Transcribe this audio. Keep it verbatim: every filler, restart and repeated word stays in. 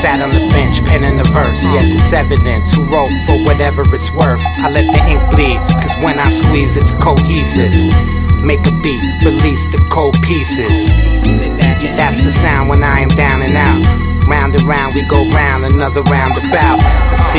sat on the bench, penning the verse. Yes, it's evidence who wrote for whatever it's worth. I let the ink bleed, cause when I squeeze it's cohesive. Make a beat, release the cold pieces. That's the sound when I am down and out. Round and round we go round, another roundabout.